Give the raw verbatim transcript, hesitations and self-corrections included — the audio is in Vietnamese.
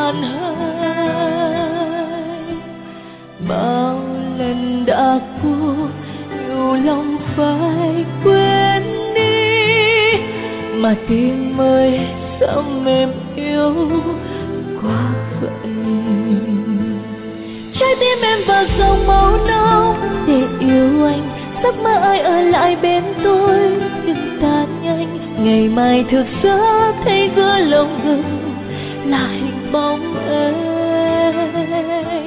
ngàn hai. Bao lần đã cố nhiều lòng phải quên đi, mà tim ơi sao mềm yếu quá vậy. Trái tim em vào dòng máu nóng để yêu anh, giấc mơ ai ở lại bên tôi đừng tan nhanh. Ngày mai thức giấc thấy giữa lồng ngực là hình bóng em.